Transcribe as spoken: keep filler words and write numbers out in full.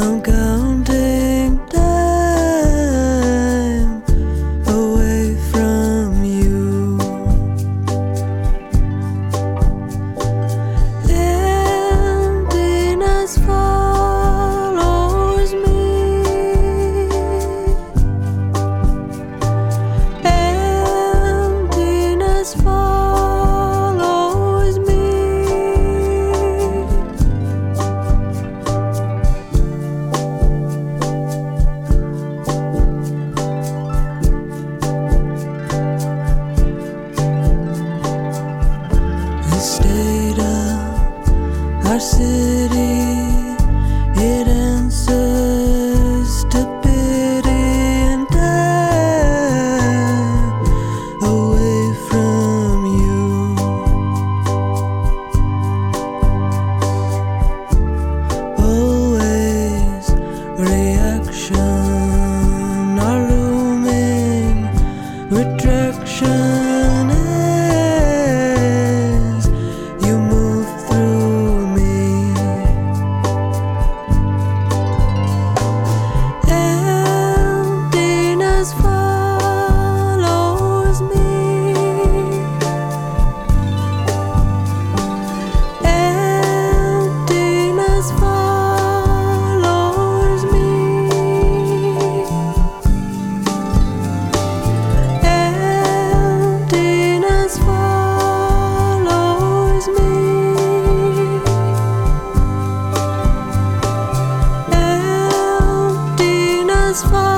I'm counting time away from you. Emptiness follows me. Emptiness follows me. The state of our city, it answers to pity and time away from you. Always reaction, our looming retraction as you move through me. Emptiness follows me. Emptiness follows me. Emptiness follows me. Emptiness follows me.